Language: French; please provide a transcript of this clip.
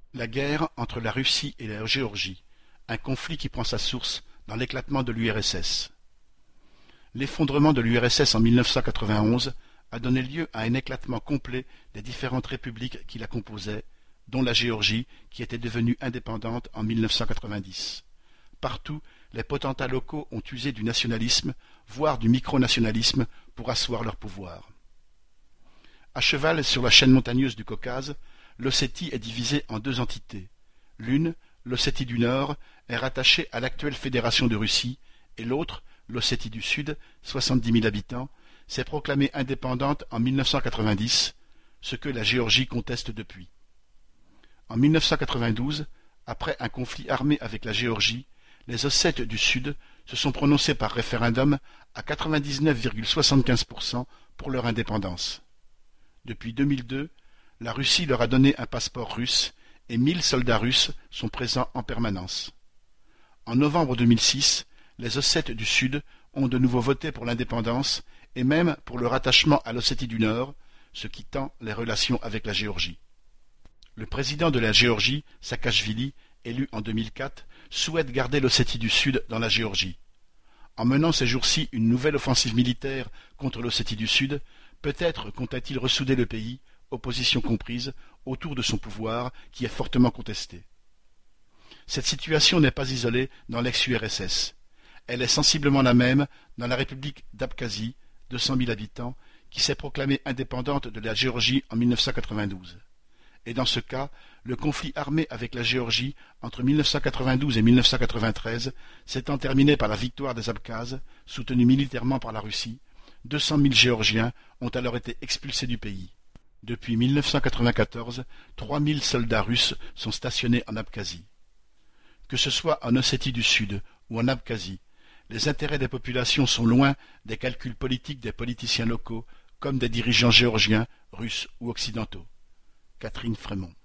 La guerre entre la Russie et la Géorgie, un conflit qui prend sa source dans l'éclatement de l'URSS. L'effondrement de l'URSS en 1991 a donné lieu à un éclatement complet des différentes républiques qui la composaient, dont la Géorgie, qui était devenue indépendante en 1990. Partout, les potentats locaux ont usé du nationalisme, voire du micronationalisme, pour asseoir leur pouvoir. À cheval sur la chaîne montagneuse du Caucase, l'Ossétie est divisée en deux entités. L'une, l'Ossétie du Nord, est rattachée à l'actuelle Fédération de Russie, et l'autre, l'Ossétie du Sud, 70 000 habitants, s'est proclamée indépendante en 1990, ce que la Géorgie conteste depuis. En 1992, après un conflit armé avec la Géorgie, les Ossètes du Sud se sont prononcés par référendum à 99,75% pour leur indépendance. Depuis 2002, la Russie leur a donné un passeport russe et 1000 soldats russes sont présents en permanence. En novembre 2006, les Ossètes du Sud ont de nouveau voté pour l'indépendance et même pour le rattachement à l'Ossétie du Nord, ce qui tend les relations avec la Géorgie. Le président de la Géorgie, Saakachvili, élu en 2004, souhaite garder l'Ossétie du Sud dans la Géorgie. En menant ces jours-ci une nouvelle offensive militaire contre l'Ossétie du Sud, peut-être compte-t-il ressouder le pays, opposition comprise, autour de son pouvoir qui est fortement contesté. Cette situation n'est pas isolée dans l'ex-URSS. Elle est sensiblement la même dans la République d'Abkhazie, 200 000 habitants, qui s'est proclamée indépendante de la Géorgie en 1992. Et dans ce cas, le conflit armé avec la Géorgie entre 1992 et 1993 s'étant terminé par la victoire des Abkhazes, soutenus militairement par la Russie, 200 000 Géorgiens ont alors été expulsés du pays. Depuis 1994, 3 000 soldats russes sont stationnés en Abkhazie. Que ce soit en Ossétie du Sud ou en Abkhazie, les intérêts des populations sont loin des calculs politiques des politiciens locaux comme des dirigeants géorgiens, russes ou occidentaux. Catherine Frémont.